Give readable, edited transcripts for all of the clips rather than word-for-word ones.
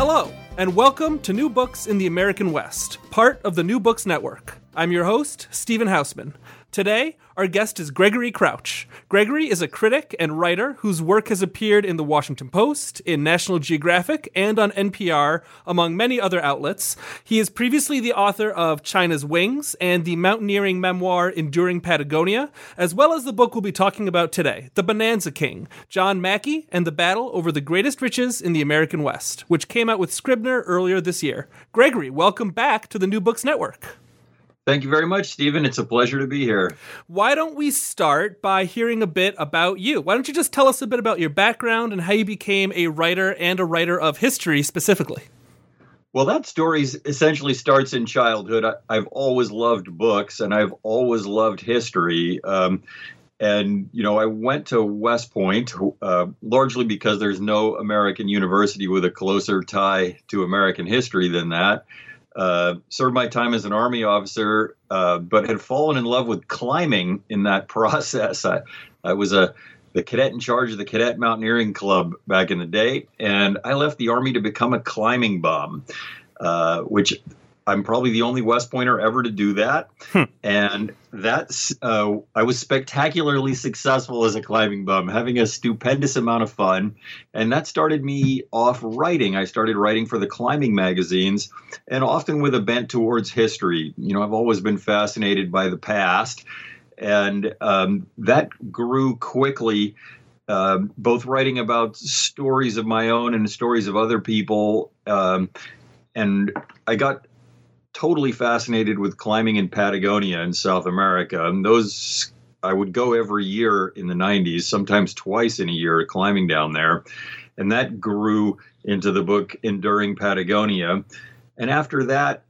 Hello, and welcome to New Books in the American West, part of the New Books Network. I'm your host, Stephen Hausman. Today, our guest is Gregory Crouch. Gregory is a critic and writer whose work has appeared in The Washington Post, in National Geographic, and on NPR, among many other outlets. He is previously the author of China's Wings and the mountaineering memoir Enduring Patagonia, as well as the book we'll be talking about today, The Bonanza King, John Mackey and the Battle Over the Greatest Riches in the American West, which came out with Scribner earlier this year. Gregory, welcome back to the New Books Network. Thank you very much, Stephen. It's a pleasure to be here. Why don't we start by hearing a bit about you? Why don't you just tell us a bit about your background and how you became a writer and a writer of history specifically? Well, that story essentially starts in childhood. I've always loved books and I've always loved history. And, I went to West Point largely because there's no American university with a closer tie to American history than that. Served my time as an Army officer, but had fallen in love with climbing in that process. I was the cadet in charge of the Cadet Mountaineering Club back in the day, and I left the Army to become a climbing bum, which I'm probably the only West Pointer ever to do that. And that's I was spectacularly successful as a climbing bum, having a stupendous amount of fun. And that started me off writing. I started writing for the climbing magazines, and often with a bent towards history. I've always been fascinated by the past. And that grew quickly, both writing about stories of my own and stories of other people. And I got totally fascinated with climbing in Patagonia in South America. And those, I would go every year in the 90s, sometimes twice in a year, climbing down there. And that grew into the book Enduring Patagonia. And after that,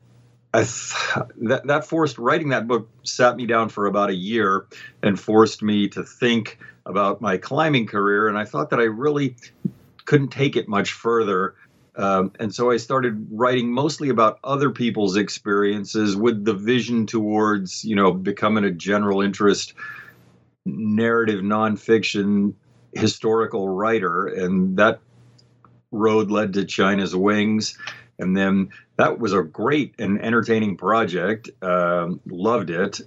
that forced writing that book sat me down for about a year and forced me to think about my climbing career. And I thought that I really couldn't take it much further. And so I started writing mostly about other people's experiences with the vision towards, becoming a general interest narrative nonfiction historical writer. And that road led to China's Wings. And then that was a great and entertaining project. Loved it.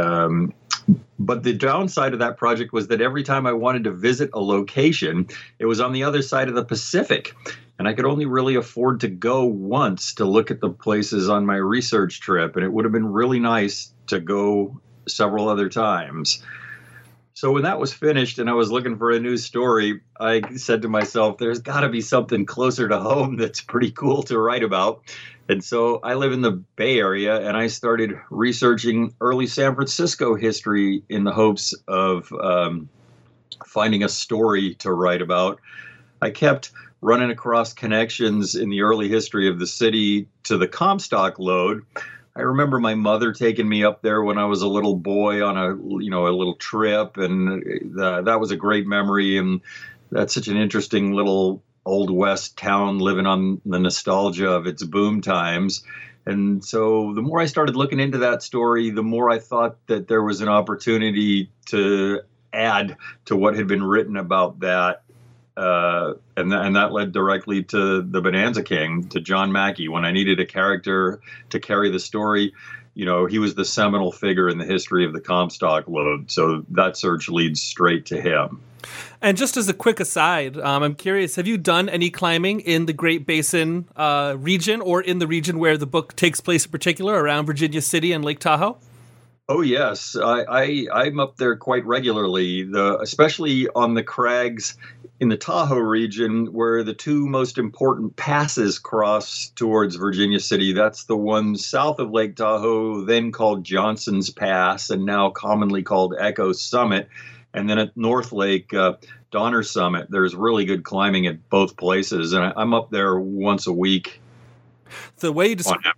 But the downside of that project was that every time I wanted to visit a location, it was on the other side of the Pacific. And I could only really afford to go once to look at the places on my research trip. And it would have been really nice to go several other times. So when that was finished and I was looking for a new story, I said to myself, there's got to be something closer to home that's pretty cool to write about. And so I live in the Bay Area, and I started researching early San Francisco history in the hopes of finding a story to write about. I kept running across connections in the early history of the city to the Comstock Lode. I remember my mother taking me up there when I was a little boy on a little trip, and that was a great memory. And that's such an interesting little Old West town living on the nostalgia of its boom times. And so the more I started looking into that story, the more I thought that there was an opportunity to add to what had been written about that. And that led directly to The Bonanza King, to John Mackey. When I needed a character to carry the story, he was the seminal figure in the history of the Comstock Lode. So that search leads straight to him. And just as a quick aside, I'm curious, have you done any climbing in the Great Basin region, or in the region where the book takes place in particular, around Virginia City and Lake Tahoe? Oh, yes. I'm up there quite regularly, especially on the crags in the Tahoe region, where the two most important passes cross towards Virginia City. That's the one south of Lake Tahoe, then called Johnson's Pass, and now commonly called Echo Summit. And then at North Lake, Donner Summit, there's really good climbing at both places. And I'm up there once a week. The way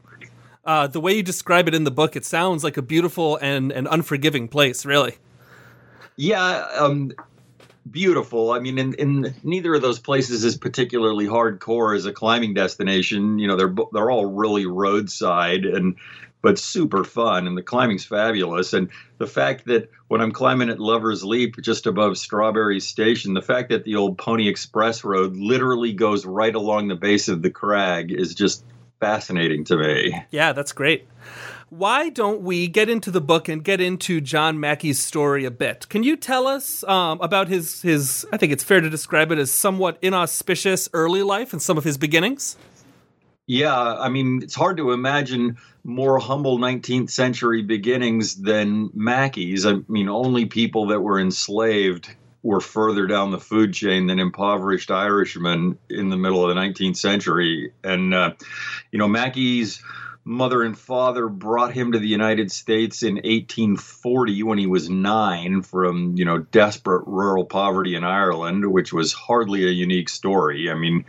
you describe it in the book, it sounds like a beautiful and unforgiving place, really. Yeah, beautiful. I mean, in neither of those places is particularly hardcore as a climbing destination. They're all really roadside, and but super fun. And the climbing's fabulous. And the fact that when I'm climbing at Lover's Leap, just above Strawberry Station, the fact that the old Pony Express road literally goes right along the base of the crag is just fascinating to me. Yeah, that's great. Why don't we get into the book and get into John Mackey's story a bit? Can you tell us about his, I think it's fair to describe it as somewhat inauspicious early life and some of his beginnings? Yeah, I mean, it's hard to imagine more humble 19th century beginnings than Mackey's. I mean, only people that were enslaved were further down the food chain than impoverished Irishmen in the middle of the 19th century. And, Mackey's mother and father brought him to the United States in 1840 when he was 9 from, desperate rural poverty in Ireland, which was hardly a unique story. I mean,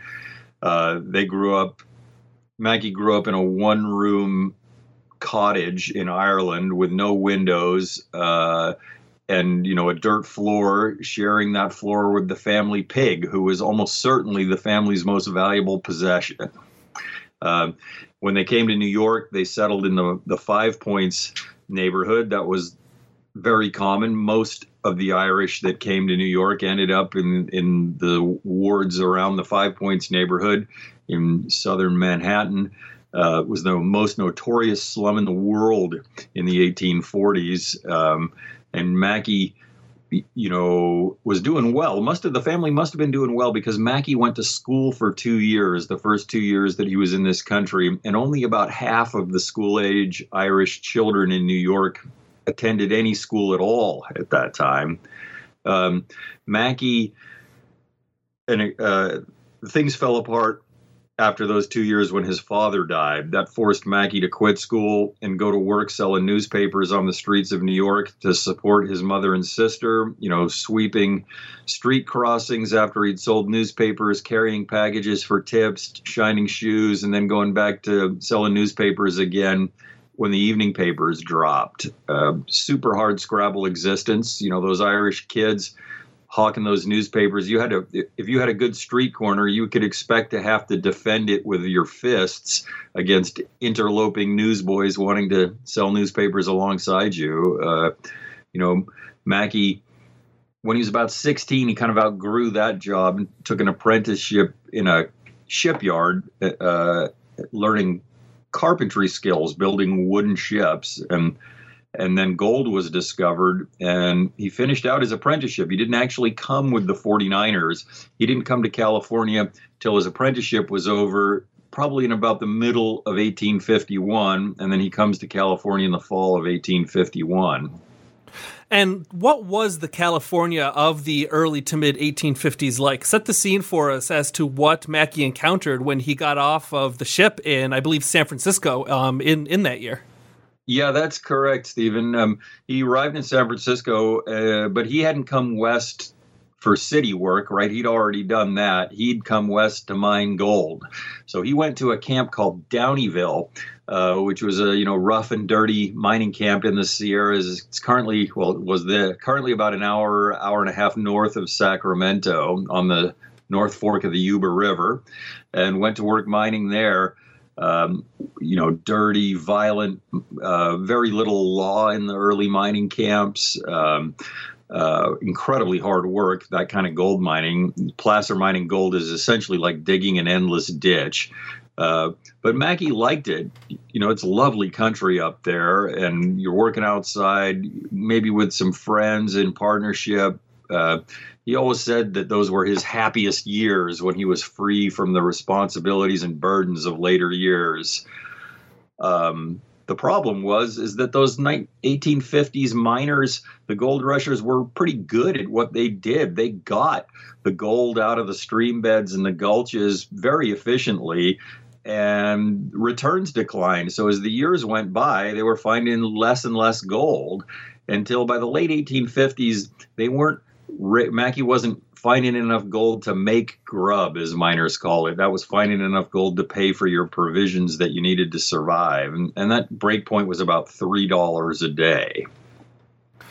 Mackey grew up in a one-room cottage in Ireland with no windows and, a dirt floor, sharing that floor with the family pig, who was almost certainly the family's most valuable possession. When they came to New York, they settled in the Five Points neighborhood. That was very common. Most of the Irish that came to New York ended up in the wards around the Five Points neighborhood in southern Manhattan. It was the most notorious slum in the world in the 1840s. And Mackey, was doing well. The family must have been doing well because Mackey went to school for 2 years, the first 2 years that he was in this country, and only about half of the school-age Irish children in New York attended any school at all at that time. Mackey, and things fell apart after those 2 years when his father died. That forced Mackey to quit school and go to work selling newspapers on the streets of New York to support his mother and sister, sweeping street crossings after he'd sold newspapers, carrying packages for tips, shining shoes, and then going back to selling newspapers again when the evening papers dropped. Super hard scrabble existence. Those Irish kids hawking those newspapers, if you had a good street corner, you could expect to have to defend it with your fists against interloping newsboys wanting to sell newspapers alongside you. Mackey, when he was about 16, he kind of outgrew that job and took an apprenticeship in a shipyard, learning carpentry skills, building wooden ships. And then gold was discovered, and he finished out his apprenticeship. He didn't actually come with the 49ers. He didn't come to California till his apprenticeship was over, probably in about the middle of 1851, and then he comes to California in the fall of 1851. And what was the California of the early to mid 1850s like? Set the scene for us as to what Mackey encountered when he got off of the ship in, I believe, San Francisco in that year. Yeah, that's correct, Stephen. He arrived in San Francisco, but he hadn't come west for city work, right? He'd already done that. He'd come west to mine gold. So he went to a camp called Downeyville, which was a rough and dirty mining camp in the Sierras. It's currently about an hour and a half north of Sacramento on the North Fork of the Yuba River, and went to work mining there. Dirty, violent, very little law in the early mining camps, incredibly hard work, that kind of gold mining. Placer mining gold is essentially like digging an endless ditch. But Mackey liked it. It's lovely country up there, and you're working outside, maybe with some friends in partnership. He always said that those were his happiest years when he was free from the responsibilities and burdens of later years. The problem is that those 1850s miners, the gold rushers, were pretty good at what they did. They got the gold out of the stream beds and the gulches very efficiently, and returns declined. So as the years went by, they were finding less and less gold until by the late 1850s, Mackey wasn't finding enough gold to make grub, as miners call it. That was finding enough gold to pay for your provisions that you needed to survive. And that break point was about $3 a day.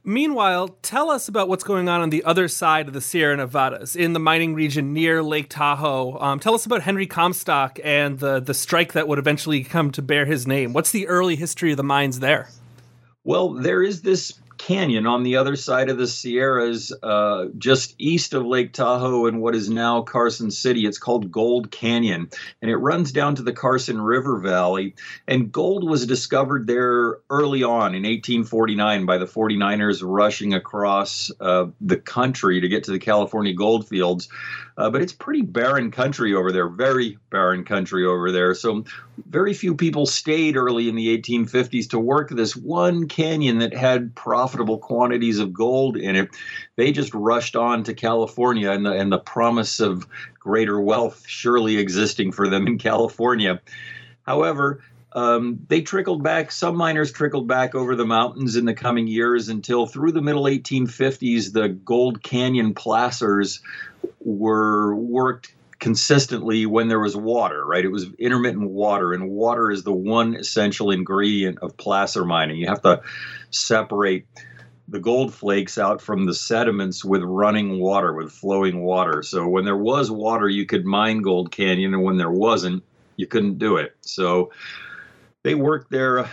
Meanwhile, tell us about what's going on the other side of the Sierra Nevadas, in the mining region near Lake Tahoe. Tell us about Henry Comstock and the strike that would eventually come to bear his name. What's the early history of the mines there? Well, there is this canyon on the other side of the Sierras, just east of Lake Tahoe in what is now Carson City. It's called Gold Canyon, and it runs down to the Carson River Valley. And gold was discovered there early on in 1849 by the 49ers rushing across the country to get to the California gold fields. But it's pretty barren country over there, very barren country over there. So very few people stayed early in the 1850s to work this one canyon that had profitable quantities of gold in it. They just rushed on to California and the promise of greater wealth surely existing for them in California. However, they trickled back. Some miners trickled back over the mountains in the coming years until through the middle 1850s, the Gold Canyon placers were worked consistently when there was water, right? It was intermittent water, and water is the one essential ingredient of placer mining. You have to separate the gold flakes out from the sediments with running water, with flowing water. So when there was water, you could mine Gold Canyon, and when there wasn't, you couldn't do it. So they worked there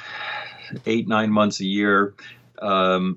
8-9 months a year, and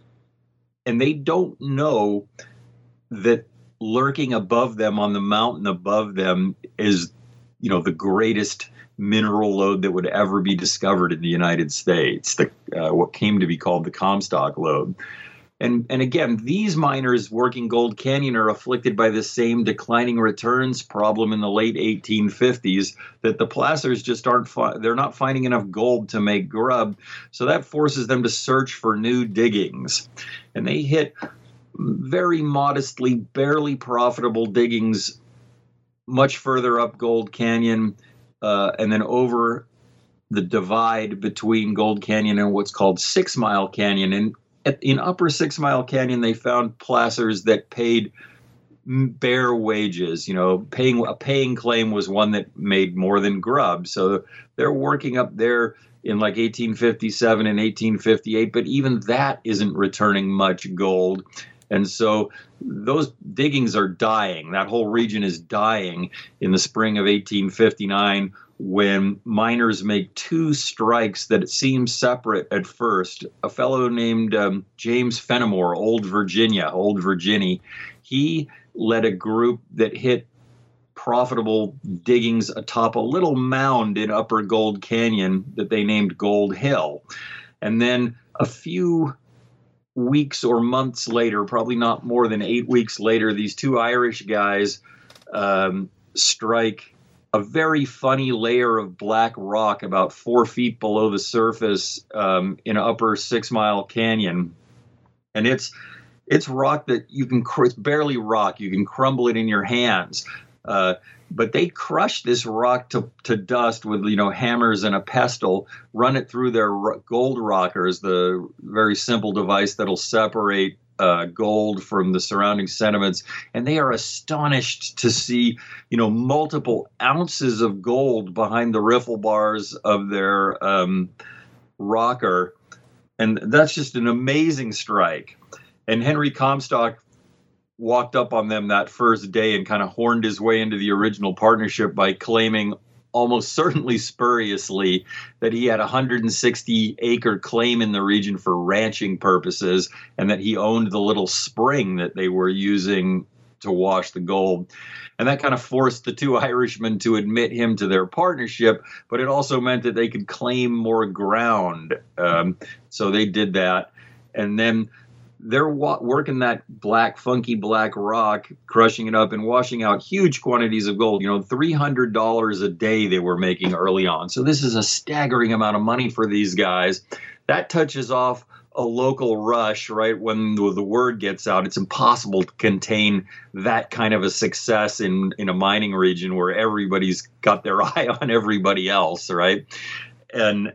they don't know that lurking above them on the mountain above them is, the greatest mineral lode that would ever be discovered in the United States, what came to be called the Comstock lode. And again, these miners working Gold Canyon are afflicted by the same declining returns problem in the late 1850s that the placers just they're not finding enough gold to make grub. So that forces them to search for new diggings. And they hit very modestly, barely profitable diggings much further up Gold Canyon, and then over the divide between Gold Canyon and what's called 6 Mile Canyon. And in upper 6 Mile Canyon, they found placers that paid bare wages. A paying claim was one that made more than grub. So they're working up there in like 1857 and 1858, but even that isn't returning much gold. And so those diggings are dying. That whole region is dying in the spring of 1859 when miners make 2 strikes that seem separate at first. A fellow named James Fenimore, Old Virginie, he led a group that hit profitable diggings atop a little mound in Upper Gold Canyon that they named Gold Hill. And then a few weeks or months later, probably not more than 8 weeks later, these 2 Irish guys strike a very funny layer of black rock about 4 feet below the surface in Upper 6 Mile Canyon. And it's rock that it's barely rock. You can crumble it in your hands. But they crush this rock to dust with, hammers and a pestle, run it through their gold rockers, the very simple device that'll separate gold from the surrounding sediments. And they are astonished to see, multiple ounces of gold behind the riffle bars of their rocker. And that's just an amazing strike. And Henry Comstock walked up on them that first day and kind of horned his way into the original partnership by claiming, almost certainly spuriously, that he had a 160-acre claim in the region for ranching purposes and that he owned the little spring that they were using to wash the gold. And that kind of forced the 2 Irishmen to admit him to their partnership, but it also meant that they could claim more ground. So they did that. And then they're working that funky black rock, crushing it up and washing out huge quantities of gold. $300 a day they were making early on. So this is a staggering amount of money for these guys. That touches off a local rush, right? When the word gets out, it's impossible to contain that kind of a success in a mining region where everybody's got their eye on everybody else, right? And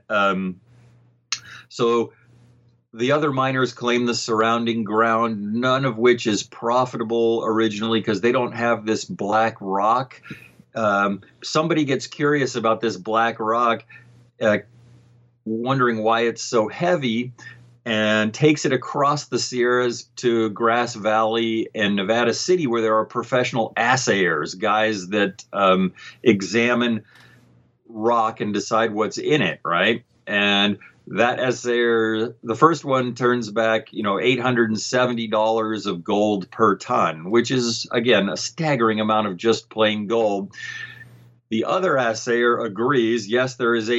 so the other miners claim the surrounding ground, none of which is profitable originally because they don't have this black rock. Somebody gets curious about this black rock, wondering why it's so heavy. and takes it across the Sierras to Grass Valley and Nevada City, where there are professional assayers, guys that examine rock and decide what's in it, right? And that assayer, the first one turns back, $870 of gold per ton, which is, again, a staggering amount of just plain gold. The other assayer agrees, yes, there is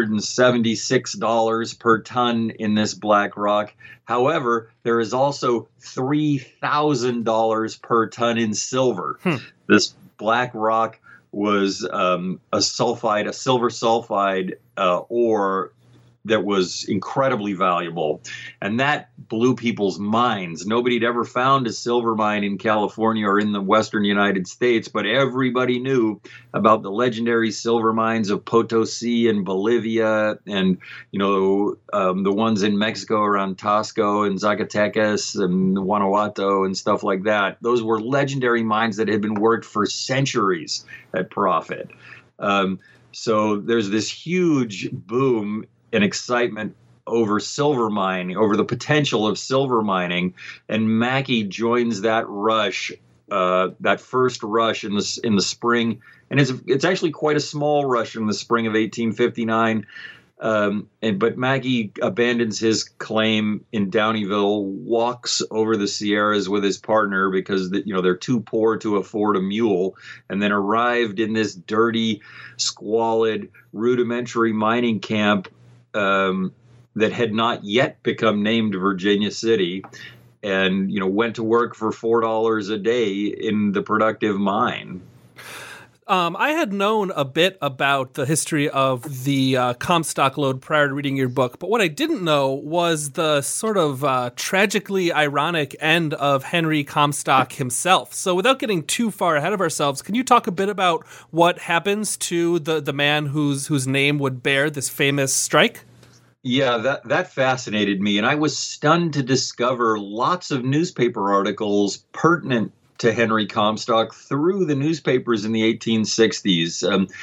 $876 per ton in this black rock. However, there is also $3,000 per ton in silver. This black rock was a silver sulfide ore that was incredibly valuable. And that blew people's minds. Nobody had ever found a silver mine in California or in the western United States, but everybody knew about the legendary silver mines of Potosi and Bolivia and, the ones in Mexico around Tasco and Zacatecas and Guanajuato and stuff like that. Those were legendary mines that had been worked for centuries at profit. So there's this huge boom and excitement over silver mining, over the potential of silver mining, and Mackay joins that rush, that first rush in the spring, and it's actually quite a small rush in the spring of 1859. But Mackay abandons his claim in Downeyville, walks over the Sierras with his partner because they're too poor to afford a mule, and then arrived in this dirty, squalid, rudimentary mining camp that had not yet become named Virginia City, and went to work for $4 a day in the productive mine. I had known a bit about the history of the Comstock lode prior to reading your book, but what I didn't know was the sort of tragically ironic end of Henry Comstock himself. So without getting too far ahead of ourselves, can you talk a bit about what happens to the man whose name would bear this famous strike? Yeah, that fascinated me, and I was stunned to discover lots of newspaper articles pertinent to Henry Comstock through the newspapers in the 1860s.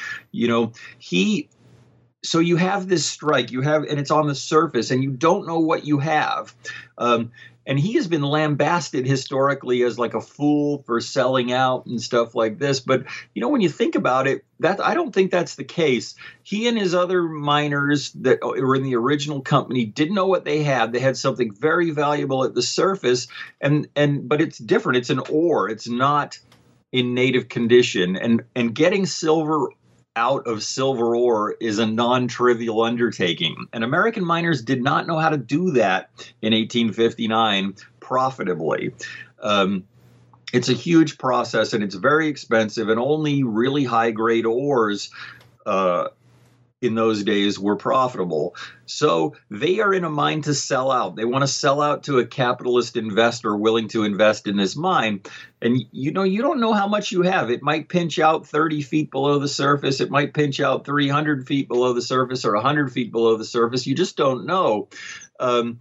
So you have this strike, and it's on the surface, and you don't know what you have. And he has been lambasted historically as like a fool for selling out and stuff like this. But, when you think about it, I don't think that's the case. He and his other miners that were in the original company didn't know what they had. They had something very valuable at the surface, but it's different. It's an ore. It's not in native condition. And getting silver out of silver ore is a non-trivial undertaking. And American miners did not know how to do that in 1859 profitably. It's a huge process, and it's very expensive, and only really high-grade ores in those days were profitable. So they are in a mine to sell out. They want to sell out to a capitalist investor willing to invest in this mine. And you don't know how much you have. It might pinch out 30 feet below the surface. It might pinch out 300 feet below the surface or 100 feet below the surface. You just don't know. And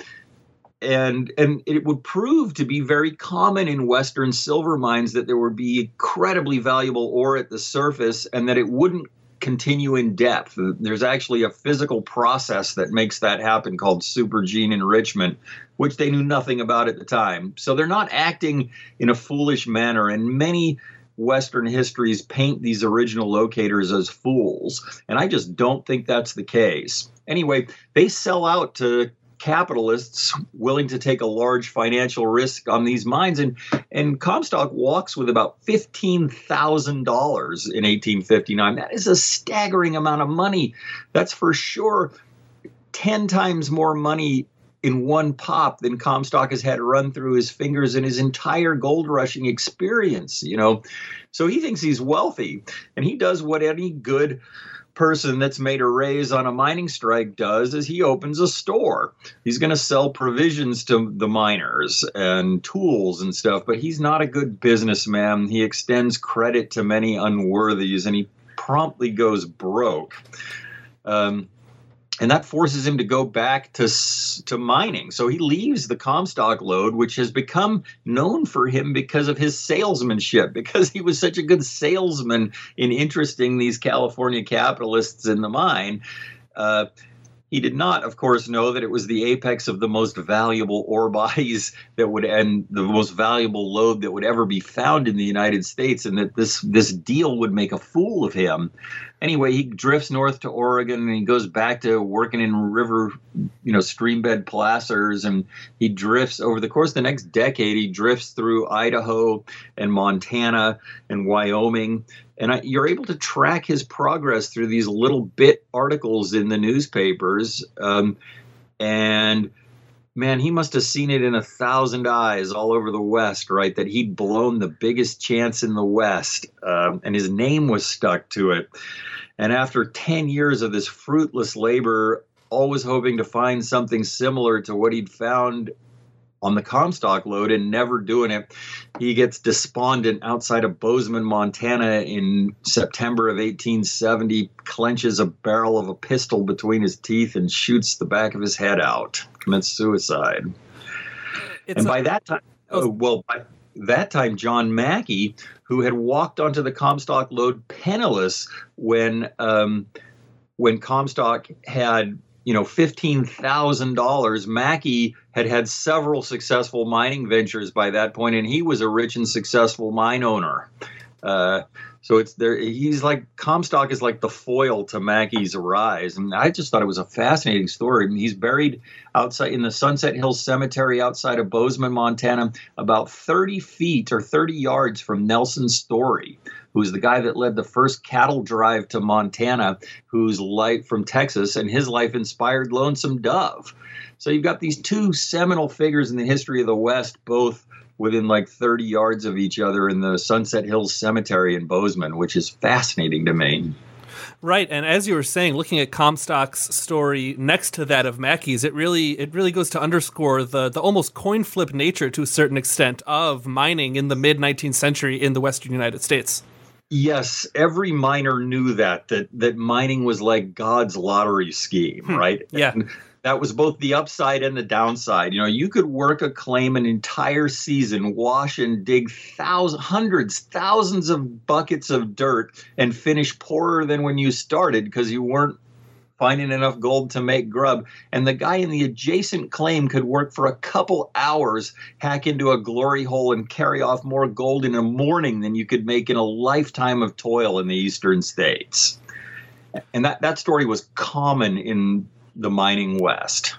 it would prove to be very common in Western silver mines that there would be incredibly valuable ore at the surface and that it wouldn't continue in depth. There's actually a physical process that makes that happen called supergene enrichment, which they knew nothing about at the time. So they're not acting in a foolish manner, and many Western histories paint these original locators as fools, and I just don't think that's the case. Anyway, they sell out to capitalists willing to take a large financial risk on these mines. And Comstock walks with about $15,000 in 1859. That is a staggering amount of money. That's for sure 10 times more money in one pop than Comstock has had run through his fingers in his entire gold rushing experience, So he thinks he's wealthy, and he does what any good person that's made a raise on a mining strike does, is he opens a store. He's going to sell provisions to the miners and tools and stuff, but he's not a good businessman. He extends credit to many unworthies, and he promptly goes broke. And that forces him to go back to mining. So he leaves the Comstock lode, which has become known for him because of his salesmanship, because he was such a good salesman in interesting these California capitalists in the mine. He did not, of course, know that it was the apex of the most valuable ore bodies that would end the most valuable lode that would ever be found in the United States, and that this deal would make a fool of him. Anyway, he drifts north to Oregon, and he goes back to working in river, streambed placers, and he drifts over the course of the next decade. He drifts through Idaho and Montana and Wyoming. And you're able to track his progress through these little bit articles in the newspapers. And man, he must have seen it in 1,000 eyes all over the West, right? That he'd blown the biggest chance in the West. And his name was stuck to it. And after 10 years of this fruitless labor, always hoping to find something similar to what he'd found on the Comstock lode and never doing it, he gets despondent outside of Bozeman, Montana in September of 1870, clenches a barrel of a pistol between his teeth and shoots the back of his head out, commits suicide. By that time, John Mackey, who had walked onto the Comstock lode penniless when Comstock had $15,000, Mackey had several successful mining ventures by that point, and he was a rich and successful mine owner. So it's there. He's like, Comstock is like the foil to Mackey's rise, and I just thought it was a fascinating story. He's buried outside in the Sunset Hills Cemetery outside of Bozeman, Montana, about 30 feet or 30 yards from Nelson Story, who's the guy that led the first cattle drive to Montana, whose life from Texas, and his life inspired Lonesome Dove. So you've got these two seminal figures in the history of the West, both within like 30 yards of each other in the Sunset Hills Cemetery in Bozeman, which is fascinating to me. Right, and as you were saying, looking at Comstock's story next to that of Mackey's, it really goes to underscore the almost coin flip nature, to a certain extent, of mining in the mid-19th century in the Western United States. Yes, every miner knew that mining was like God's lottery scheme, right? Yeah. And that was both the upside and the downside. You could work a claim an entire season, wash and dig thousands of buckets of dirt, and finish poorer than when you started because you weren't finding enough gold to make grub. And the guy in the adjacent claim could work for a couple hours, hack into a glory hole, and carry off more gold in a morning than you could make in a lifetime of toil in the eastern states. And that story was common in the mining West.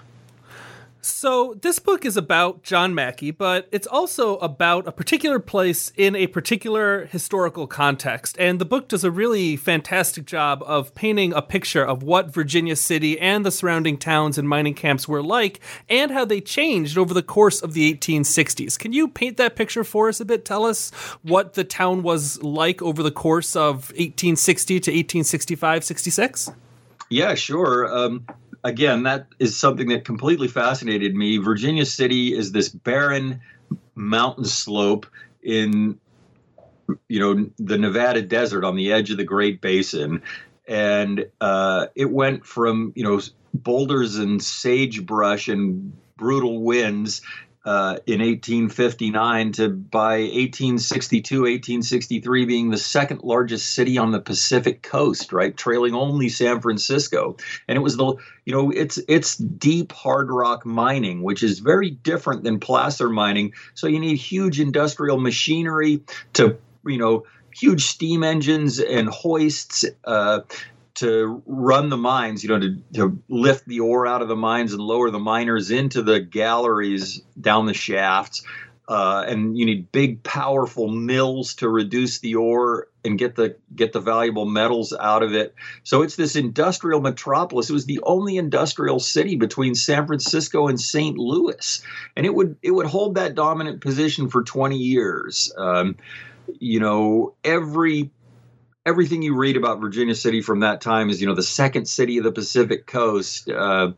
So this book is about John Mackey, but it's also about a particular place in a particular historical context. And the book does a really fantastic job of painting a picture of what Virginia City and the surrounding towns and mining camps were like, and how they changed over the course of the 1860s. Can you paint that picture for us a bit? Tell us what the town was like over the course of 1860 to 1865, 66? Yeah, sure. Again, that is something that completely fascinated me. Virginia City is this barren mountain slope in, the Nevada desert on the edge of the Great Basin. And it went from, boulders and sagebrush and brutal winds in 1859 to by 1862, 1863 being the second largest city on the Pacific coast, right? Trailing only San Francisco. And it was it's deep hard rock mining, which is very different than placer mining. So you need huge industrial machinery to, huge steam engines and hoists, to run the mines, to lift the ore out of the mines and lower the miners into the galleries down the shafts. And you need big, powerful mills to reduce the ore and get the valuable metals out of it. So it's this industrial metropolis. It was the only industrial city between San Francisco and St. Louis. And it would hold that dominant position for 20 years. Everything you read about Virginia City from that time is, the second city of the Pacific coast.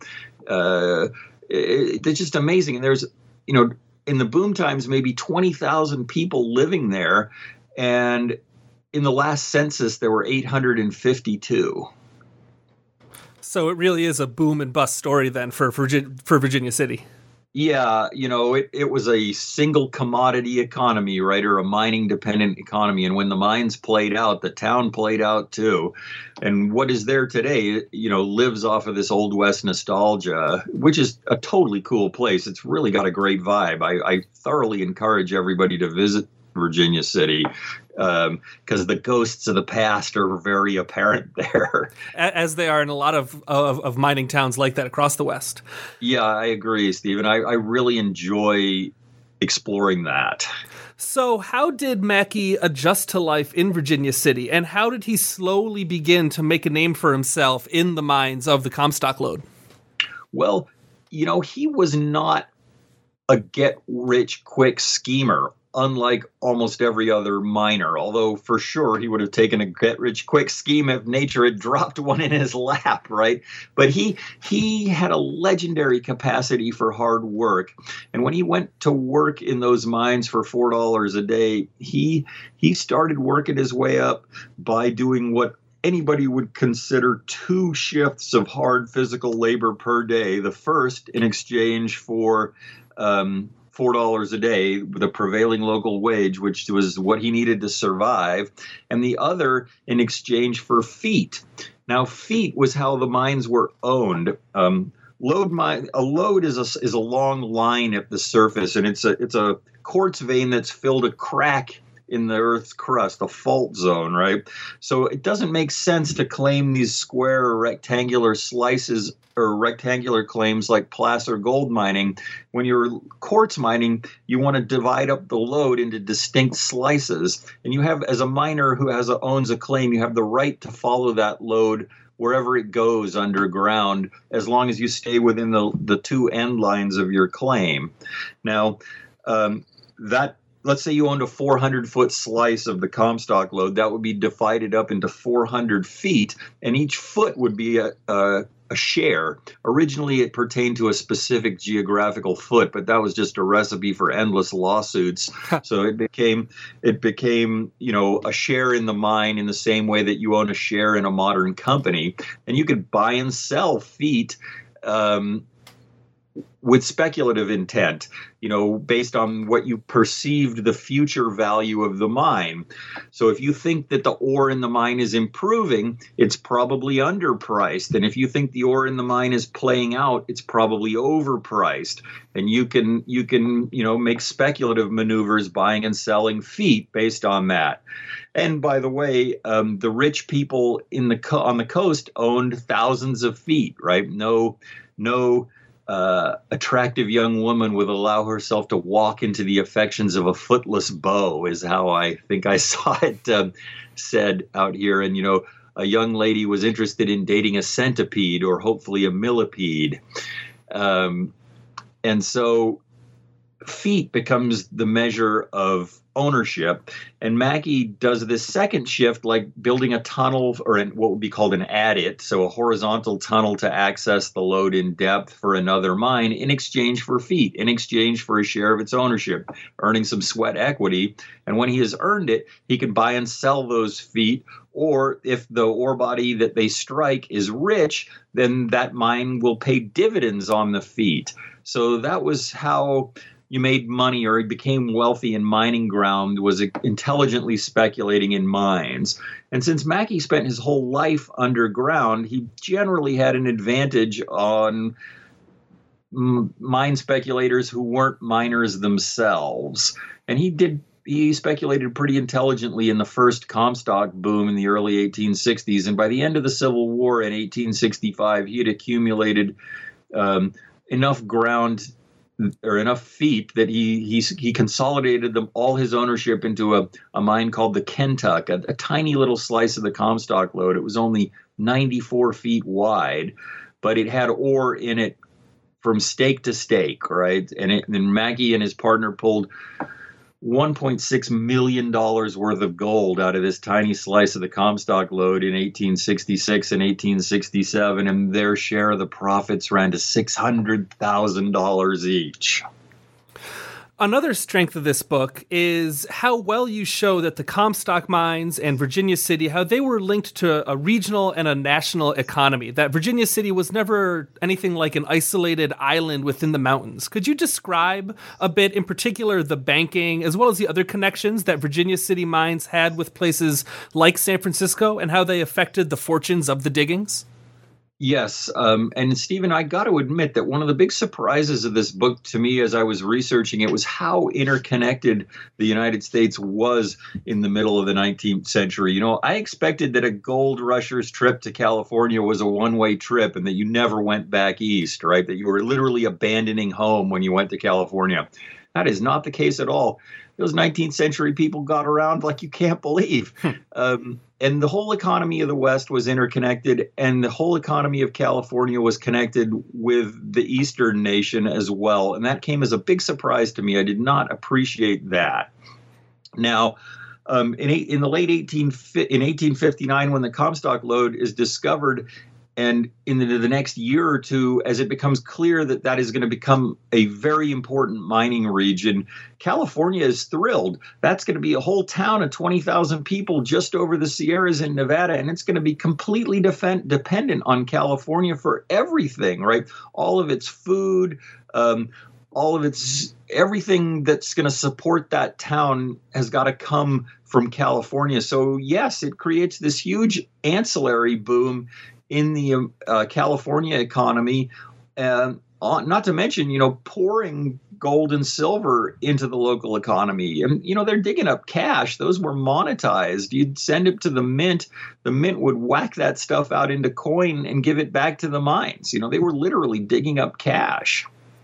It's just amazing. And there's, in the boom times, maybe 20,000 people living there. And in the last census, there were 852. So it really is a boom and bust story then for Virginia City. Yeah, it was a single commodity economy, right, or a mining dependent economy. And when the mines played out, the town played out too. And what is there today, lives off of this Old West nostalgia, which is a totally cool place. It's really got a great vibe. I thoroughly encourage everybody to visit Virginia City, because the ghosts of the past are very apparent there. As they are in a lot of mining towns like that across the West. Yeah, I agree, Stephen. I really enjoy exploring that. So how did Mackey adjust to life in Virginia City, and how did he slowly begin to make a name for himself in the minds of the Comstock Lode? Well, he was not a get-rich-quick schemer, unlike almost every other miner, although for sure he would have taken a get-rich-quick scheme if nature had dropped one in his lap, right? But he had a legendary capacity for hard work. And when he went to work in those mines for $4 a day, he started working his way up by doing what anybody would consider 2 shifts of hard physical labor per day. The first in exchange for $4 a day, the prevailing local wage, which was what he needed to survive, and the other in exchange for feet. Now, feet was how the mines were owned. A lode is a long line at the surface, and it's a quartz vein that's filled a crack in the Earth's crust, a fault zone, right? So it doesn't make sense to claim these square or rectangular slices or rectangular claims like placer gold mining. When you're quartz mining, you want to divide up the lode into distinct slices. And you have, as a miner who owns a claim, you have the right to follow that lode wherever it goes underground, as long as you stay within the 2 end lines of your claim. Now, let's say you owned a 400-foot slice of the Comstock Lode. That would be divided up into 400 feet, and each foot would be a share. Originally, it pertained to a specific geographical foot, but that was just a recipe for endless lawsuits. So it became, a share in the mine in the same way that you own a share in a modern company, and you could buy and sell feet with speculative intent, based on what you perceived the future value of the mine. So if you think that the ore in the mine is improving, it's probably underpriced. And if you think the ore in the mine is playing out, it's probably overpriced. And you can make speculative maneuvers buying and selling feet based on that. And by the way, the rich people on the coast owned thousands of feet, right? No attractive young woman would allow herself to walk into the affections of a footless beau, is how I think I saw it said out here. And, a young lady was interested in dating a centipede or hopefully a millipede. And so feet becomes the measure of ownership. And Mackey does this second shift, like building a tunnel, or what would be called an adit, so a horizontal tunnel to access the lode in depth for another mine in exchange for feet, in exchange for a share of its ownership, earning some sweat equity. And when he has earned it, he can buy and sell those feet. Or if the ore body that they strike is rich, then that mine will pay dividends on the feet. So that was how you made money, or became wealthy in mining ground, was intelligently speculating in mines. And since Mackey spent his whole life underground, he generally had an advantage on mine speculators who weren't miners themselves. And he speculated pretty intelligently in the first Comstock boom in the early 1860s. And by the end of the Civil War in 1865, he had accumulated enough ground or enough feet that he consolidated all his ownership into a mine called the Kentuck, a tiny little slice of the Comstock Lode. It was only 94 feet wide, but it had ore in it from stake to stake, right? And Mackey and his partner pulled $1.6 million worth of gold out of this tiny slice of the Comstock Lode in 1866 and 1867, and their share of the profits ran to $600,000 each. Another strength of this book is how well you show that the Comstock mines and Virginia City, how they were linked to a regional and a national economy, that Virginia City was never anything like an isolated island within the mountains. Could you describe a bit, in particular, the banking, as well as the other connections that Virginia City mines had with places like San Francisco and how they affected the fortunes of the diggings? Yes. And Stephen, I got to admit that one of the big surprises of this book to me as I was researching it was how interconnected the United States was in the middle of the 19th century. You know, I expected that a gold rusher's trip to California was a one-way trip and that you never went back east, right? That you were literally abandoning home when you went to California. That is not the case at all. Those 19th century people got around like you can't believe. And the whole economy of the West was interconnected, and the whole economy of California was connected with the Eastern nation as well. And that came as a big surprise to me. I did not appreciate that. Now, in the late 1859, when the Comstock lode is discovered, and in the next year or two, as it becomes clear that that is going to become a very important mining region, California is thrilled. That's going to be a whole town of 20,000 people just over the Sierras in Nevada, and it's going to be completely dependent on California for everything, right? All of its food, all of its everything that's going to support that town has got to come from California. So yes, it creates this huge ancillary boom in the California economy, not to mention, you know, pouring gold and silver into the local economy. And, you know, they're digging up cash. Those were monetized. You'd send it to the mint. The mint would whack that stuff out into coin and give it back to the mines. You know, they were literally digging up cash.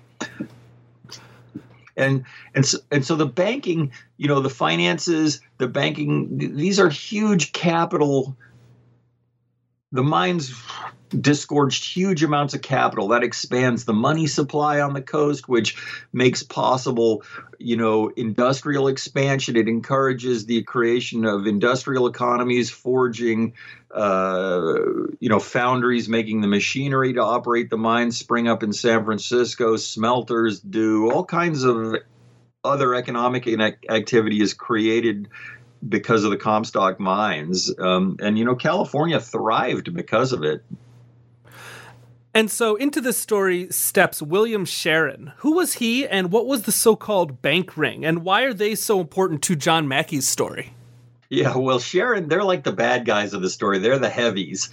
And so the banking, you know, the finances, the banking, these are huge capital. The mines disgorged huge amounts of capital. That expands the money supply on the coast, which makes possible, you know, industrial expansion. It encourages the creation of industrial economies, forging, you know, foundries making the machinery to operate the mines spring up in San Francisco. Smelters do. All kinds of other economic activity is created because of the Comstock mines. And, you know, California thrived because of it. And so into this story steps William Sharon. Who was he, and what was the so-called bank ring, and why are they so important to John Mackey's story? Yeah, well, Sharon, they're like the bad guys of the story. They're the heavies.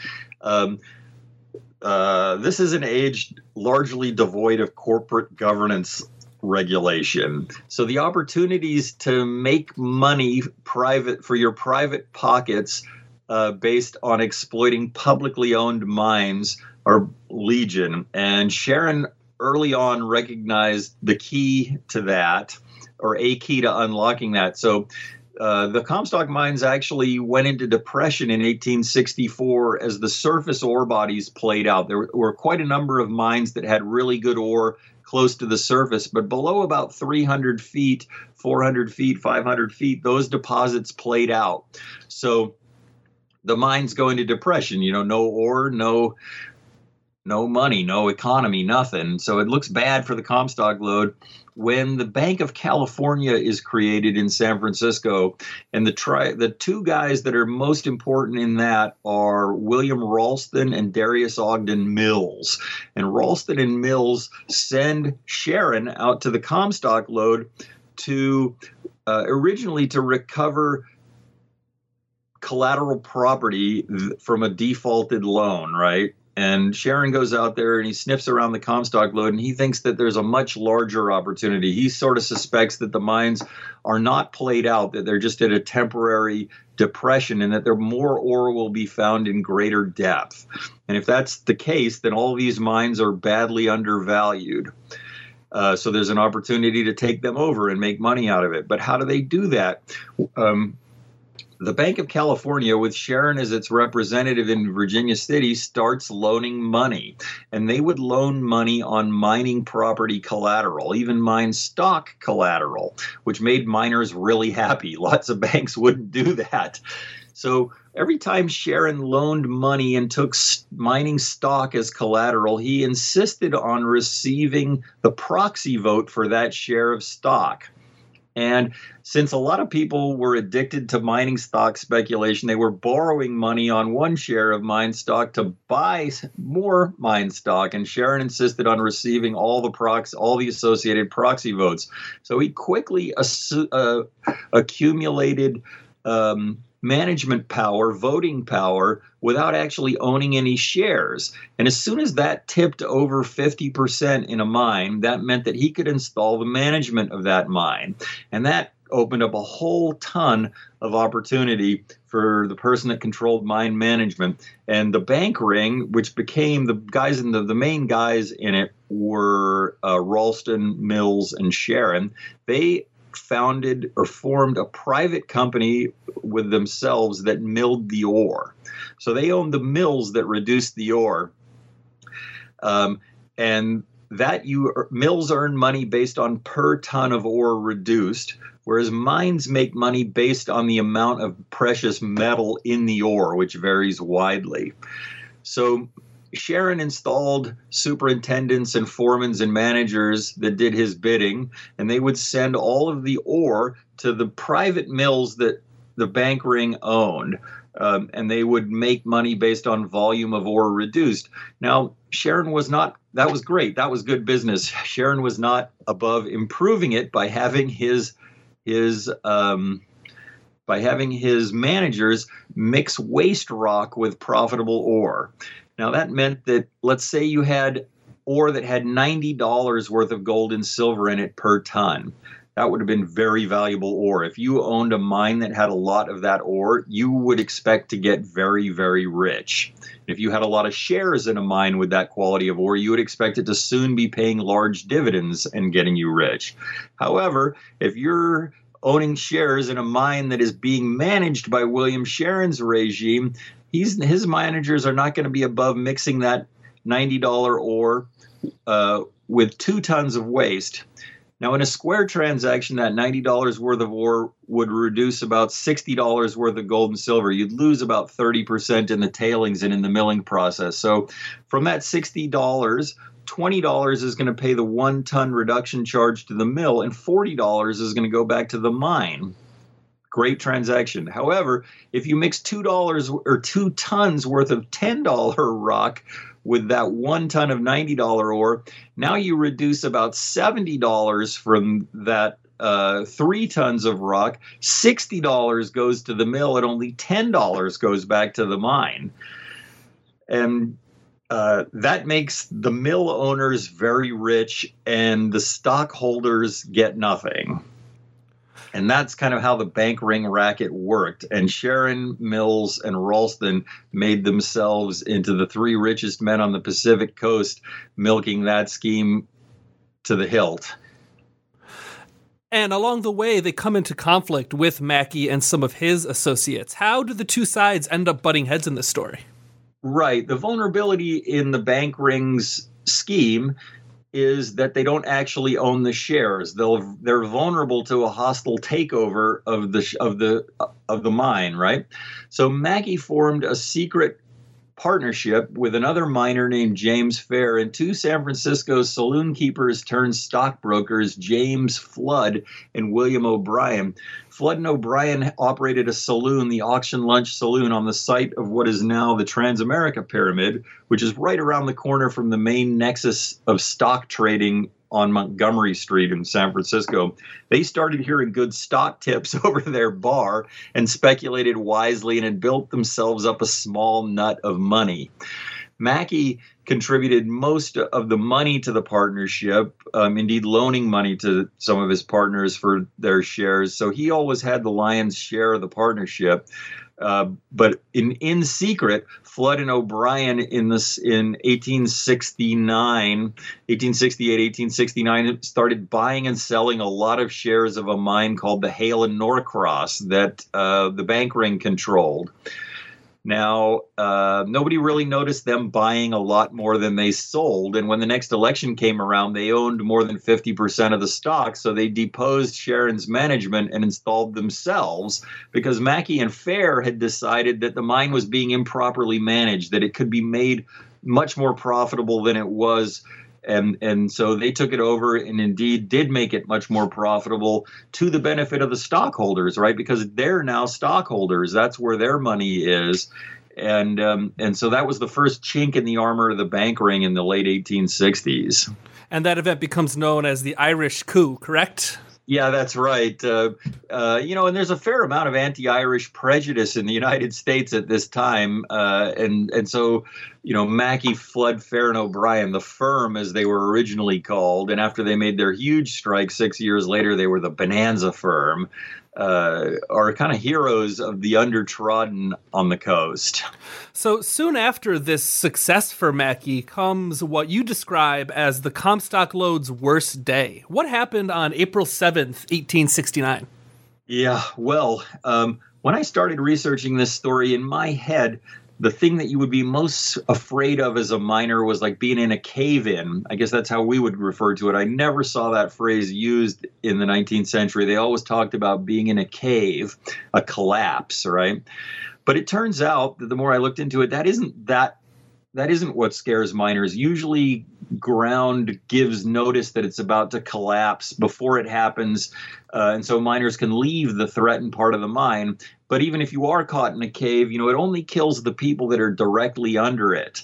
This is an age largely devoid of corporate governance regulation. So the opportunities to make money for your private pockets based on exploiting publicly owned mines are legion. And Sharon early on recognized the key to that, or a key to unlocking that. So the Comstock mines actually went into depression in 1864 as the surface ore bodies played out. There were quite a number of mines that had really good ore close to the surface, but below about 300 feet, 400 feet, 500 feet, those deposits played out. So the mines go into depression, you know, no ore, no money, no economy, nothing. So it looks bad for the Comstock lode when the Bank of California is created in San Francisco. And the two guys that are most important in that are William Ralston and Darius Ogden Mills. And Ralston and Mills send Sharon out to the Comstock lode to originally to recover collateral property from a defaulted loan, right? And Sharon goes out there and he sniffs around the Comstock lode and he thinks that there's a much larger opportunity. He sort of suspects that the mines are not played out, that they're just at a temporary depression and that more ore will be found in greater depth. And if that's the case, then all these mines are badly undervalued. So there's an opportunity to take them over and make money out of it. But how do they do that? The Bank of California, with Sharon as its representative in Virginia City, starts loaning money. And they would loan money on mining property collateral, even mine stock collateral, which made miners really happy. Lots of banks wouldn't do that. So every time Sharon loaned money and took mining stock as collateral, he insisted on receiving the proxy vote for that share of stock. And since a lot of people were addicted to mining stock speculation, they were borrowing money on one share of mine stock to buy more mine stock. And Sharon insisted on receiving all the associated proxy votes. So he quickly accumulated management power, voting power, without actually owning any shares. And as soon as that tipped over 50% in a mine, that meant that he could install the management of that mine. And that opened up a whole ton of opportunity for the person that controlled mine management. And the bank ring, which became the guys in the main guys in it were Ralston, Mills, and Sharon. They founded or formed a private company with themselves that milled the ore. So they owned the mills that reduced the ore. And that mills earn money based on per ton of ore reduced, whereas mines make money based on the amount of precious metal in the ore, which varies widely. So Sharon installed superintendents and foremans and managers that did his bidding, and they would send all of the ore to the private mills that the bank ring owned, and they would make money based on volume of ore reduced. Now, Sharon was not, that was great. That was good business. Sharon was not above improving it by having his managers mix waste rock with profitable ore. Now, that meant that, let's say you had ore that had $90 worth of gold and silver in it per ton. That would have been very valuable ore. If you owned a mine that had a lot of that ore, you would expect to get very, very rich. If you had a lot of shares in a mine with that quality of ore, you would expect it to soon be paying large dividends and getting you rich. However, if you're owning shares in a mine that is being managed by William Sharon's regime, his managers are not going to be above mixing that $90 ore with 2 tons of waste. Now, in a square transaction, that $90 worth of ore would reduce about $60 worth of gold and silver. You'd lose about 30% in the tailings and in the milling process. So from that $60, $20 is going to pay the 1 ton reduction charge to the mill, and $40 is going to go back to the mine. Great transaction. However, if you mix $2 or 2 tons worth of $10 rock with that 1 ton of $90 ore, now you reduce about $70 from that 3 tons of rock. $60 goes to the mill, and only $10 goes back to the mine. And that makes the mill owners very rich, and the stockholders get nothing. And that's kind of how the bank ring racket worked. And Sharon, Mills, and Ralston made themselves into the 3 richest men on the Pacific coast, milking that scheme to the hilt. And along the way, they come into conflict with Mackey and some of his associates. How do the two sides end up butting heads in this story? Right. The vulnerability in the bank ring's scheme is that they don't actually own the shares. They're vulnerable to a hostile takeover of the mine, right? So Mackey formed a secret partnership with another miner named James Fair and 2 San Francisco saloon keepers turned stockbrokers, James Flood and William O'Brien. Flood and O'Brien operated a saloon, the Auction Lunch Saloon, on the site of what is now the Transamerica Pyramid, which is right around the corner from the main nexus of stock trading on Montgomery Street in San Francisco. They started hearing good stock tips over their bar and speculated wisely and had built themselves up a small nut of money. Mackey contributed most of the money to the partnership, indeed loaning money to some of his partners for their shares. So he always had the lion's share of the partnership. But in secret, Flood and O'Brien in 1868, started buying and selling a lot of shares of a mine called the Hale and Norcross that the bank ring controlled. Now, nobody really noticed them buying a lot more than they sold. And when the next election came around, they owned more than 50% of the stock. So they deposed Sharon's management and installed themselves because Mackey and Fair had decided that the mine was being improperly managed, that it could be made much more profitable than it was. And so they took it over and indeed did make it much more profitable to the benefit of the stockholders, right? Because they're now stockholders. That's where their money is. And so that was the first chink in the armor of the bank ring in the late 1860s. And that event becomes known as the Irish coup, correct? Yeah, that's right. And there's a fair amount of anti-Irish prejudice in the United States at this time. And so, Mackey, Flood, Fair, and O'Brien, the firm as they were originally called, and after they made their huge strike 6 years later, they were the Bonanza firm, are kind of heroes of the undertrodden on the coast. So soon after this success for Mackey comes what you describe as the Comstock Lode's worst day. What happened on April 7th, 1869? Yeah, well, when I started researching this story, in my head, the thing that you would be most afraid of as a miner was like being in a cave-in. I guess that's how we would refer to it. I never saw that phrase used in the 19th century. They always talked about being in a cave, a collapse, right? But it turns out that the more I looked into it, that isn't what scares miners. Usually ground gives notice that it's about to collapse before it happens. And so miners can leave the threatened part of the mine. But even if you are caught in a cave, it only kills the people that are directly under it.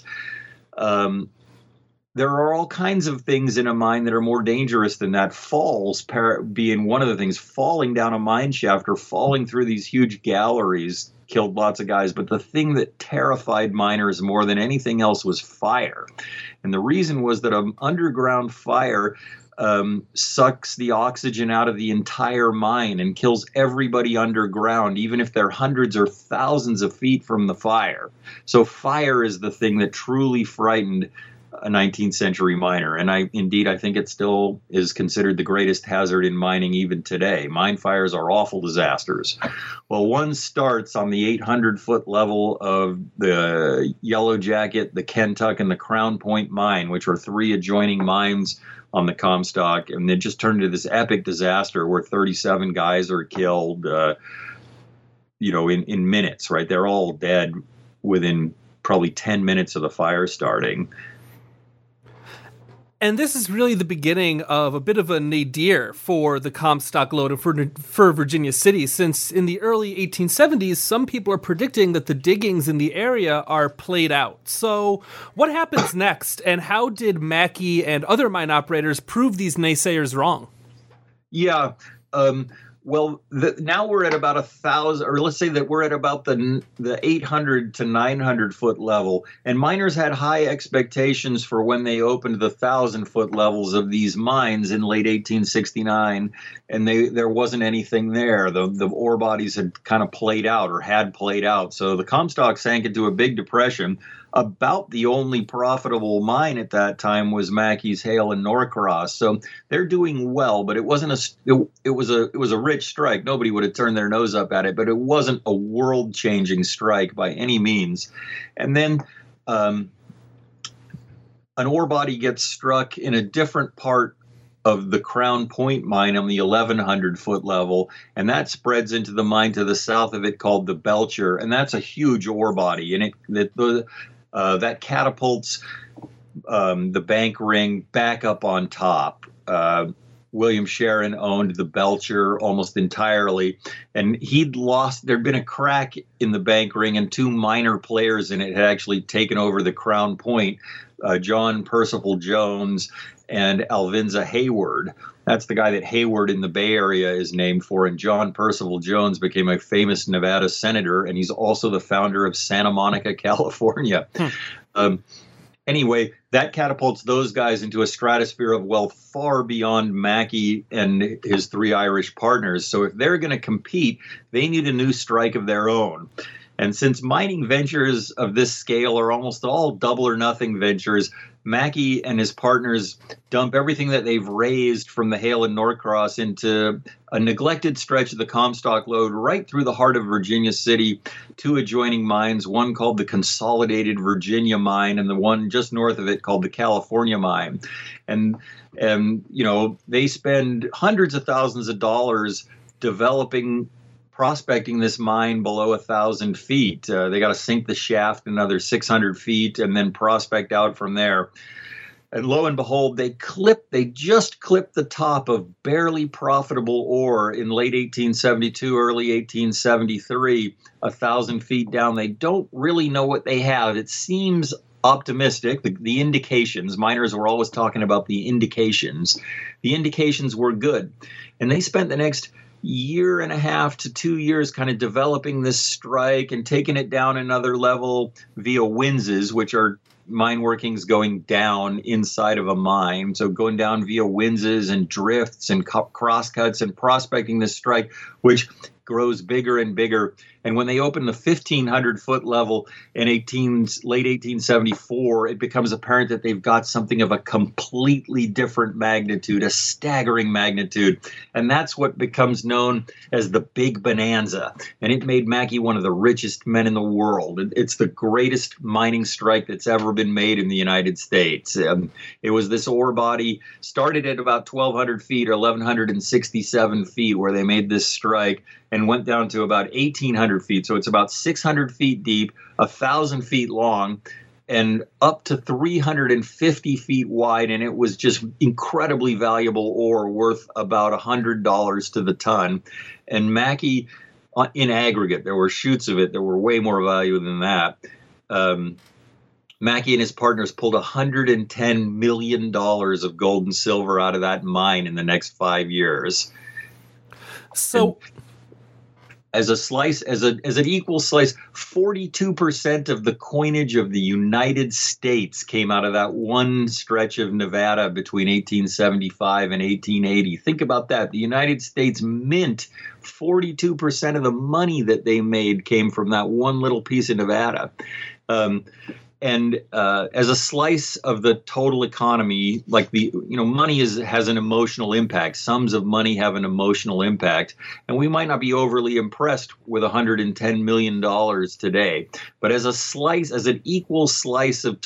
There are all kinds of things in a mine that are more dangerous than that. Falls being one of the things. Falling down a mine shaft or falling through these huge galleries killed lots of guys. But the thing that terrified miners more than anything else was fire. And the reason was that an underground fire sucks the oxygen out of the entire mine and kills everybody underground, even if they're hundreds or thousands of feet from the fire. So fire is the thing that truly frightened a 19th century miner. And I think it still is considered the greatest hazard in mining even today. Mine fires are awful disasters. Well, one starts on the 800-foot level of the Yellow Jacket, the Kentuck, and the Crown Point mine, which are three adjoining mines on the Comstock. And it just turned into this epic disaster where 37 guys are killed, in minutes, right? They're all dead within probably 10 minutes of the fire starting. And this is really the beginning of a bit of a nadir for the Comstock Lode and for Virginia City, since in the early 1870s, some people are predicting that the diggings in the area are played out. So what happens next, and how did Mackey and other mine operators prove these naysayers wrong? Yeah, well, now we're at about 1,000, or let's say that we're at about the 800 to 900 foot level. And miners had high expectations for when they opened the 1,000-foot levels of these mines in late 1869, and there wasn't anything there. The ore bodies had kind of played out or had played out. So the Comstock sank into a big depression. About the only profitable mine at that time was Mackey's, Hale, and Norcross. So they're doing well, but it wasn't it was a rich strike. Nobody would have turned their nose up at it, but it wasn't a world-changing strike by any means. And then an ore body gets struck in a different part of the Crown Point mine on the 1,100-foot level, and that spreads into the mine to the south of it called the Belcher, and that's a huge ore body, and that catapults the bank ring back up on top. William Sharon owned the Belcher almost entirely, and there'd been a crack in the bank ring, and two minor players in it had actually taken over the Crown Point, John Percival Jones and Alvinza Hayward. That's the guy that Hayward in the Bay Area is named for. And John Percival Jones became a famous Nevada senator, and he's also the founder of Santa Monica, California. Anyway, that catapults those guys into a stratosphere of wealth far beyond Mackey and his three Irish partners. So if they're going to compete, they need a new strike of their own. And since mining ventures of this scale are almost all double or nothing ventures, Mackey and his partners dump everything that they've raised from the Hale and Norcross into a neglected stretch of the Comstock Lode right through the heart of Virginia City, two adjoining mines, one called the Consolidated Virginia Mine and the one just north of it called the California Mine. And they spend hundreds of thousands of dollars prospecting this mine below 1,000 feet. They got to sink the shaft another 600 feet and then prospect out from there. And lo and behold, they just clipped the top of barely profitable ore in late 1872, early 1873, 1,000 feet down. They don't really know what they have. It seems optimistic. The indications, miners were always talking about the indications. The indications were good. And they spent the next year and a half to 2 years kind of developing this strike and taking it down another level via winzes, which are mine workings going down inside of a mine. So going down via winzes and drifts and crosscuts and prospecting this strike, which grows bigger and bigger. And when they open the 1,500-foot level in late 1874, it becomes apparent that they've got something of a completely different magnitude, a staggering magnitude. And that's what becomes known as the Big Bonanza. And it made Mackey one of the richest men in the world. It's the greatest mining strike that's ever been made in the United States. It was this ore body, started at about 1,200 feet or 1,167 feet where they made this strike, and went down to about 1,800 feet. So it's about 600 feet deep, 1,000 feet long, and up to 350 feet wide. And it was just incredibly valuable ore, worth about $100 to the ton. And Mackey, in aggregate, there were chutes of it that were way more value than that. Mackey and his partners pulled $110 million of gold and silver out of that mine in the next 5 years. So... As an equal slice, 42% of the coinage of the United States came out of that one stretch of Nevada between 1875 and 1880. Think about that. The United States Mint, 42% of the money that they made came from that one little piece of Nevada. And as a slice of the total economy, like money has an emotional impact. Sums of money have an emotional impact, and we might not be overly impressed with $110 million today. But as an equal slice of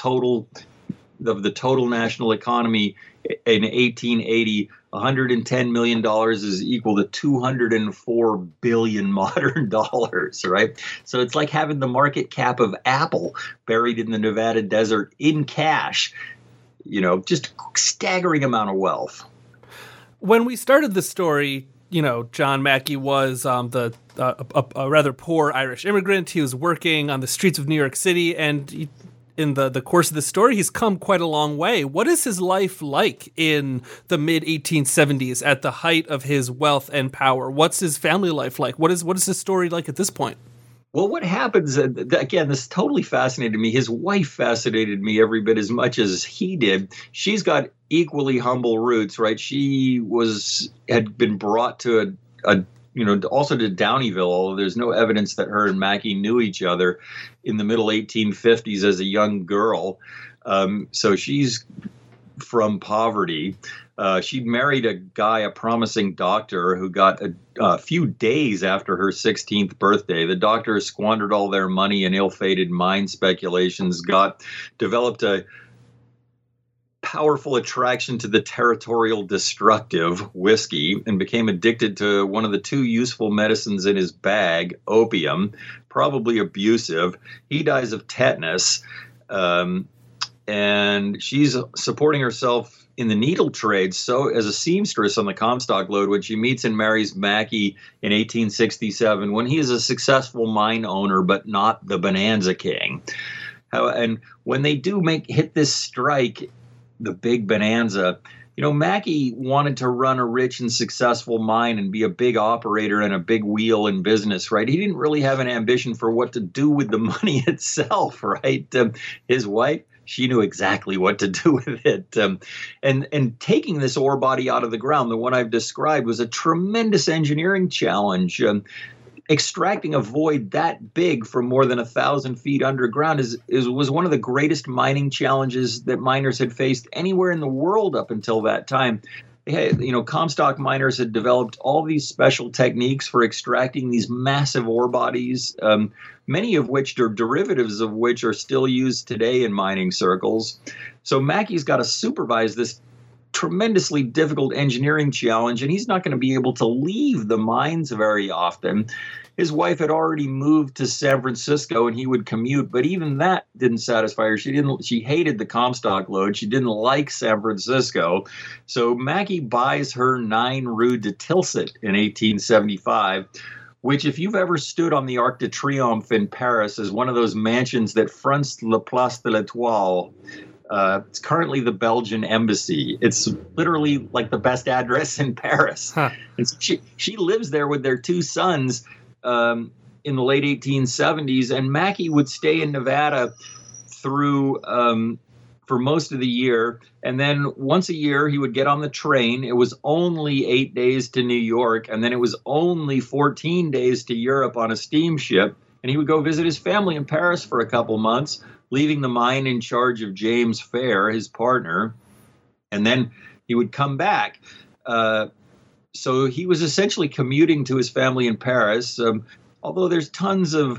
the total national economy in 1880, $110 million is equal to 204 billion modern dollars, right? So it's like having the market cap of Apple buried in the Nevada desert in cash, just staggering amount of wealth. When we started the story, John Mackey was a rather poor Irish immigrant. He was working on the streets of New York City, and in the course of the story, he's come quite a long way. What is his life like in the mid-1870s at the height of his wealth and power? What's his family life like? What is his story like at this point? Well, what happens, again, this totally fascinated me. His wife fascinated me every bit as much as he did. She's got equally humble roots, right? She had been brought to also to Downeyville, although there's no evidence that her and Mackey knew each other in the middle 1850s as a young girl. So she's from poverty. She'd married a promising doctor who got a few days after her 16th birthday. The doctor squandered all their money in ill-fated mine speculations, developed a powerful attraction to the territorial destructive whiskey, and became addicted to one of the two useful medicines in his bag, opium, probably abusive. He dies of tetanus, and she's supporting herself in the needle trade, so as a seamstress on the Comstock Lode, when she meets and marries Mackey in 1867, when he is a successful mine owner, but not the Bonanza King. And when they do hit this strike, the Big Bonanza, Mackey wanted to run a rich and successful mine and be a big operator and a big wheel in business, right? He didn't really have an ambition for what to do with the money itself, right? His wife, she knew exactly what to do with it. And taking this ore body out of the ground, the one I've described, was a tremendous engineering challenge. extracting a void that big from more than 1,000 feet underground was one of the greatest mining challenges that miners had faced anywhere in the world up until that time. Comstock miners had developed all these special techniques for extracting these massive ore bodies, many of which are derivatives of which are still used today in mining circles. So Mackey's got to supervise this tremendously difficult engineering challenge, and he's not going to be able to leave the mines very often. His wife had already moved to San Francisco, and he would commute, but even that didn't satisfy her. She hated the Comstock lode. She didn't like San Francisco. So Mackey buys her 9 Rue de Tilsit in 1875, which, if you've ever stood on the Arc de Triomphe in Paris, is one of those mansions that fronts La Place de l'Étoile. It's currently the Belgian embassy. It's literally like the best address in Paris. Huh. And so she lives there with their 2 sons in the late 1870s. And Mackey would stay in Nevada through for most of the year. And then once a year, he would get on the train. It was only 8 days to New York. And then it was only 14 days to Europe on a steamship. And he would go visit his family in Paris for a couple months, leaving the mine in charge of James Fair, his partner, and then he would come back. So he was essentially commuting to his family in Paris, although there's tons of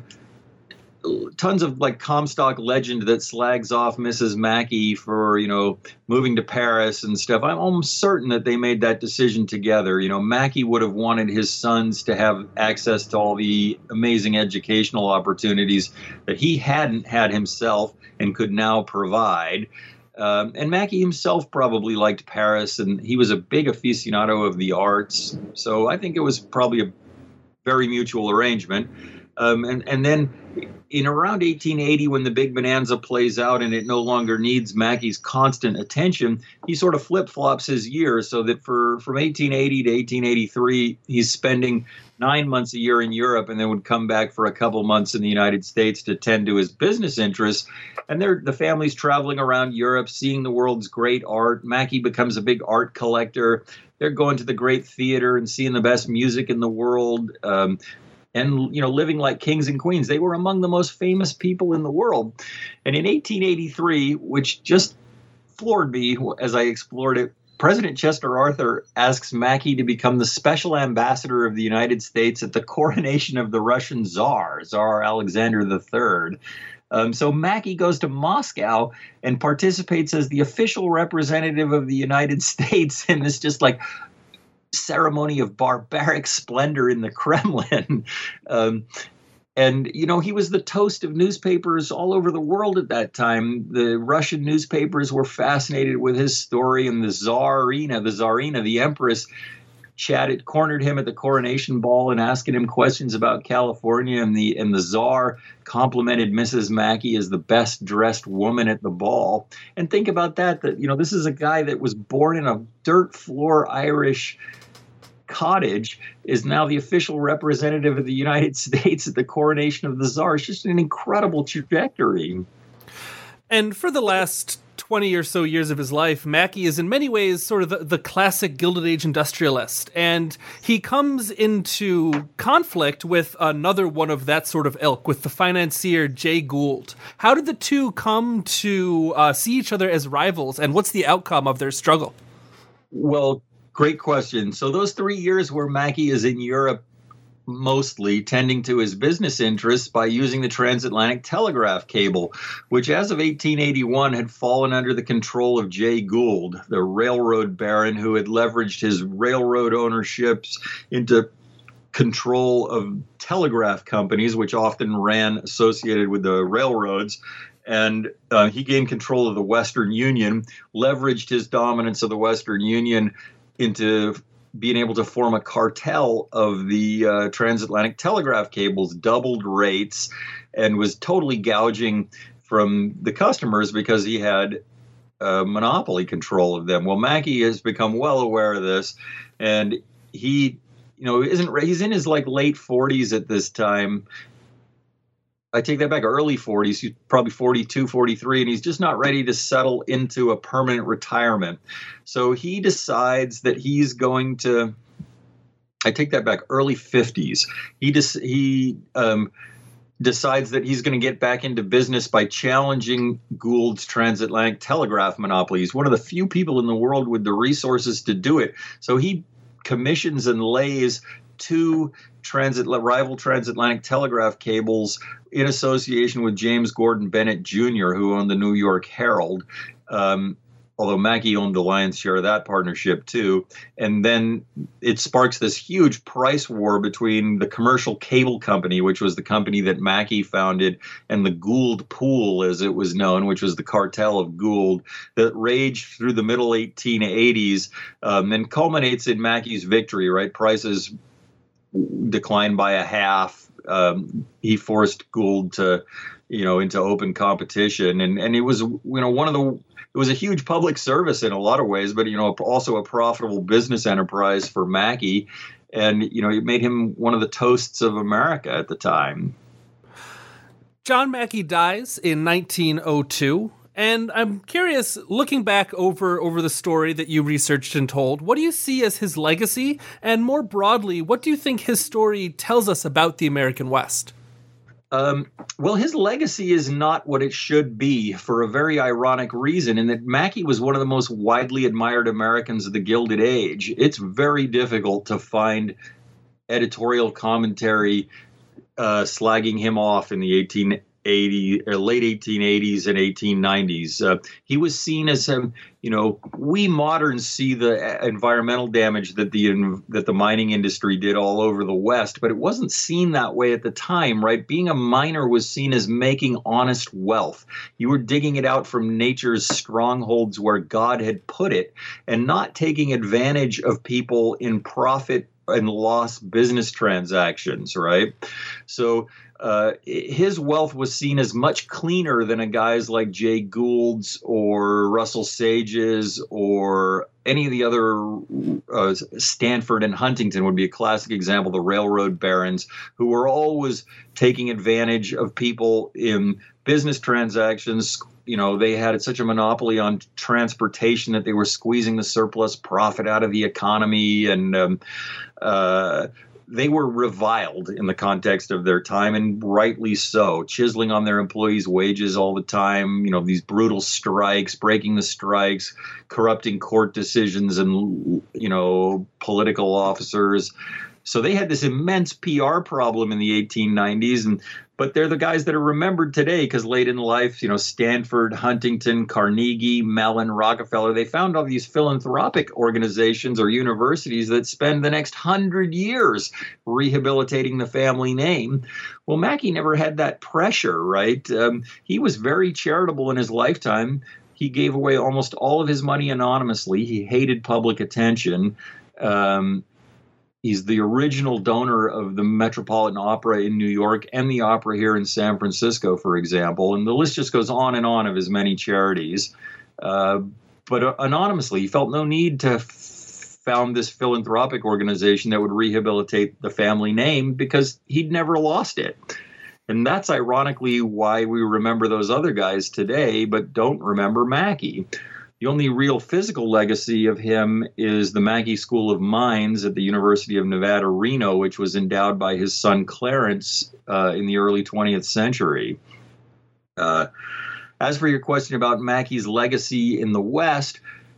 like Comstock legend that slags off Mrs. Mackey for, moving to Paris and stuff. I'm almost certain that they made that decision together. Mackey would have wanted his sons to have access to all the amazing educational opportunities that he hadn't had himself and could now provide. And Mackey himself probably liked Paris, and he was a big aficionado of the arts. So I think it was probably a very mutual arrangement. And then in around 1880, when the big bonanza plays out and it no longer needs Mackey's constant attention, he sort of flip-flops his years so that from 1880 to 1883, he's spending 9 months a year in Europe and then would come back for a couple months in the United States to tend to his business interests. And the family's traveling around Europe, seeing the world's great art. Mackey becomes a big art collector. They're going to the great theater and seeing the best music in the world. And, living like kings and queens. They were among the most famous people in the world. And in 1883, which just floored me as I explored it, President Chester Arthur asks Mackey to become the special ambassador of the United States at the coronation of the Russian Tsar Alexander III. So Mackey goes to Moscow and participates as the official representative of the United States in this just like ceremony of barbaric splendor in the Kremlin. And, he was the toast of newspapers all over the world at that time. The Russian newspapers were fascinated with his story, and the Tsarina, the Empress, cornered him at the coronation ball and asking him questions about California, and the Tsar complimented Mrs. Mackey as the best dressed woman at the ball. And think about that this is a guy that was born in a dirt floor Irish cottage, is now the official representative of the United States at the coronation of the Tsar. It's just an incredible trajectory. And for the last 20 or so years of his life, Mackey is in many ways sort of the classic Gilded Age industrialist. And he comes into conflict with another one of that sort of ilk, with the financier Jay Gould. How did the two come to see each other as rivals, and what's the outcome of their struggle? Well, great question. So those 3 years where Mackey is in Europe, mostly tending to his business interests by using the transatlantic telegraph cable, which as of 1881 had fallen under the control of Jay Gould, the railroad baron who had leveraged his railroad ownerships into control of telegraph companies, which often ran associated with the railroads. And he gained control of the Western Union, leveraged his dominance of the Western Union into being able to form a cartel of the transatlantic telegraph cables, doubled rates, and was totally gouging from the customers because he had monopoly control of them. Well, Mackey has become well aware of this, and he's in his late 40s at this time. I take that back, early 40s. He's probably 42, 43, and he's just not ready to settle into a permanent retirement. So he decides that he's going to I take that back, early 50s. He decides that he's going to get back into business by challenging Gould's transatlantic telegraph monopoly. He's one of the few people in the world with the resources to do it. So he commissions and lays two rival transatlantic telegraph cables in association with James Gordon Bennett Jr., who owned the New York Herald. Although Mackey owned the lion's share of that partnership too. And then it sparks this huge price war between the Commercial Cable Company, which was the company that Mackey founded, and the Gould Pool, as it was known, which was the cartel of Gould, that raged through the middle 1880s, and culminates in Mackey's victory, right? Prices declined by a half. He forced Gould to, into open competition. And it was, it was a huge public service in a lot of ways, but, also a profitable business enterprise for Mackey. And, it made him one of the toasts of America at the time. John Mackey dies in 1902. And I'm curious, looking back over the story that you researched and told, what do you see as his legacy? And more broadly, what do you think his story tells us about the American West? Well, his legacy is not what it should be, for a very ironic reason, in that Mackey was one of the most widely admired Americans of the Gilded Age. It's very difficult to find editorial commentary slagging him off in the late 1880s and 1890s. He was seen as we moderns see the environmental damage that the mining industry did all over the West, but it wasn't seen that way at the time, right? Being a miner was seen as making honest wealth. You were digging it out from nature's strongholds where God had put it, and not taking advantage of people in profit and loss business transactions, right? So his wealth was seen as much cleaner than a guy's like Jay Gould's or Russell Sage's or any of the other. Stanford and Huntington would be a classic example, the railroad barons, who were always taking advantage of people in business transactions. They had such a monopoly on transportation that they were squeezing the surplus profit out of the economy, and they were reviled in the context of their time, and rightly so, chiseling on their employees' wages all the time, these brutal strikes, breaking the strikes, corrupting court decisions and, political officers. So they had this immense PR problem in the 1890s, but they're the guys that are remembered today because late in life, Stanford, Huntington, Carnegie, Mellon, Rockefeller, they found all these philanthropic organizations or universities that spend the next 100 years rehabilitating the family name. Well, Mackey never had that pressure, right? He was very charitable in his lifetime. He gave away almost all of his money anonymously. He hated public attention. He's the original donor of the Metropolitan Opera in New York and the opera here in San Francisco, for example. And the list just goes on and on of his many charities. But anonymously, he felt no need to found this philanthropic organization that would rehabilitate the family name because he'd never lost it. And that's ironically why we remember those other guys today, but don't remember Mackey. The only real physical legacy of him is the Mackey School of Mines at the University of Nevada, Reno, which was endowed by his son Clarence in the early 20th century. As for your question about Mackey's legacy in the West,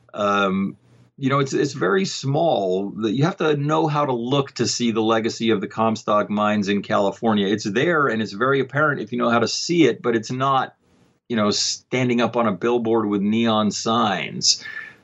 it's very small. You have to know how to look to see the legacy of the Comstock mines in California. It's there, and it's very apparent if you know how to see it, but it's not standing up on a billboard with neon signs.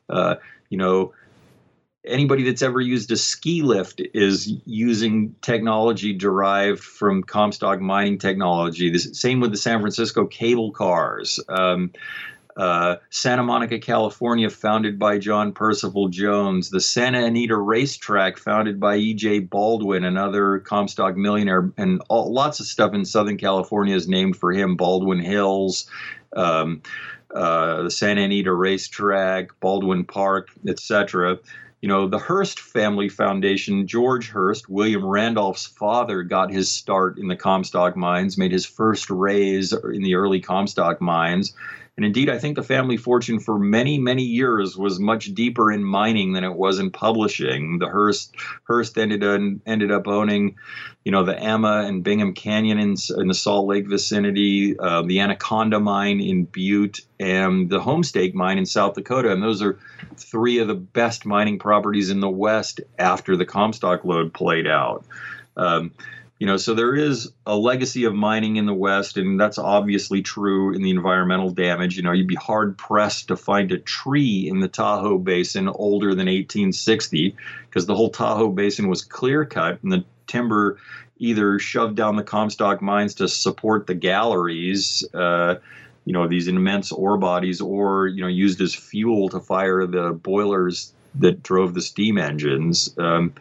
Anybody that's ever used a ski lift is using technology derived from Comstock mining technology. The same with the San Francisco cable cars. Santa Monica, California, founded by John Percival Jones. The Santa Anita Racetrack, founded by E.J. Baldwin, another Comstock millionaire. And lots of stuff in Southern California is named for him. Baldwin Hills, the Santa Anita Racetrack, Baldwin Park, etc. The Hearst Family Foundation, George Hearst, William Randolph's father, got his start in the Comstock mines, made his first raise in the early Comstock mines. And indeed, I think the family fortune for many, many years was much deeper in mining than it was in publishing. The Hearst ended up owning, the Emma and Bingham Canyon in the Salt Lake vicinity, the Anaconda mine in Butte, and the Homestake mine in South Dakota. And those are three of the best mining properties in the West after the Comstock lode played out. So there is a legacy of mining in the West, and that's obviously true in the environmental damage. You'd be hard-pressed to find a tree in the Tahoe Basin older than 1860, because the whole Tahoe Basin was clear-cut, and the timber either shoved down the Comstock mines to support the galleries, these immense ore bodies, or, used as fuel to fire the boilers that drove the steam engines.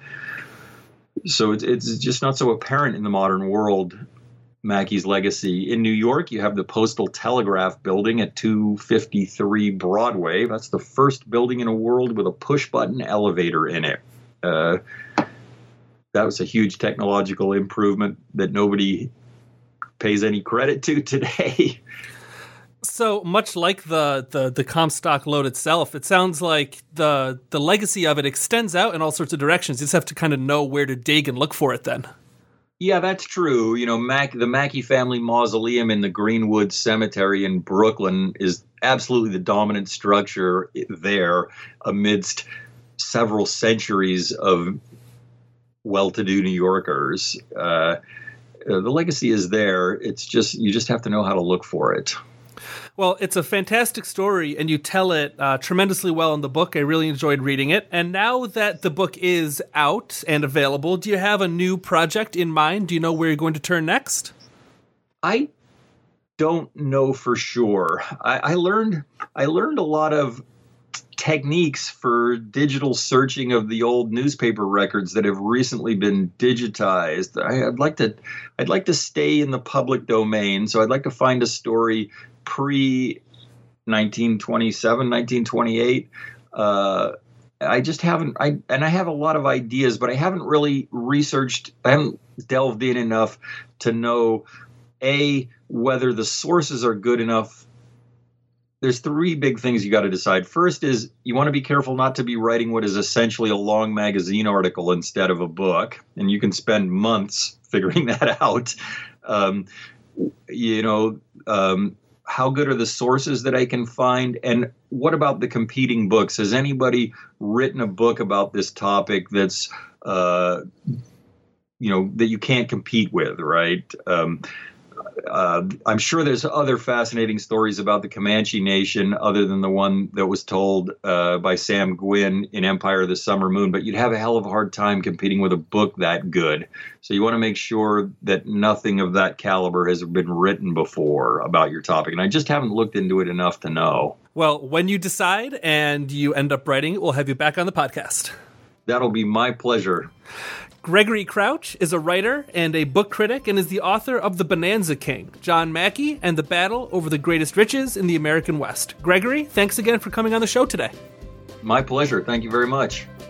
So it's just not so apparent in the modern world, Mackey's legacy. In New York, you have the Postal Telegraph Building at 253 Broadway. That's the first building in the world with a push-button elevator in it. That was a huge technological improvement that nobody pays any credit to today. So much like the Comstock lode itself, it sounds like the legacy of it extends out in all sorts of directions. You just have to kind of know where to dig and look for it then. Yeah, that's true. The Mackey family mausoleum in the Greenwood Cemetery in Brooklyn is absolutely the dominant structure there amidst several centuries of well-to-do New Yorkers. The legacy is there. It's just, you just have to know how to look for it. Well, it's a fantastic story, and you tell it tremendously well in the book. I really enjoyed reading it. And now that the book is out and available, do you have a new project in mind? Do you know where you're going to turn next? I don't know for sure. I learned a lot of techniques for digital searching of the old newspaper records that have recently been digitized. I'd like to stay in the public domain, so I'd like to find a story pre-1927, 1928. I just haven't, I have a lot of ideas, but I haven't really I haven't delved in enough to know, whether the sources are good enough. There's three big things you got to decide. First is you want to be careful not to be writing what is essentially a long magazine article instead of a book, and you can spend months figuring that out. How good are the sources that I can find? And what about the competing books? Has anybody written a book about this topic that's, that you can't compete with, right? I'm sure there's other fascinating stories about the Comanche Nation other than the one that was told by Sam Gwynn in Empire of the Summer Moon, but you'd have a hell of a hard time competing with a book that good. So you want to make sure that nothing of that caliber has been written before about your topic, and I just haven't looked into it enough to know. Well, when you decide and you end up writing it, we'll have you back on the podcast. That'll be my pleasure. Gregory Crouch is a writer and a book critic and is the author of The Bonanza King, John Mackey, and the Battle Over the Greatest Riches in the American West. Gregory, thanks again for coming on the show today. My pleasure. Thank you very much.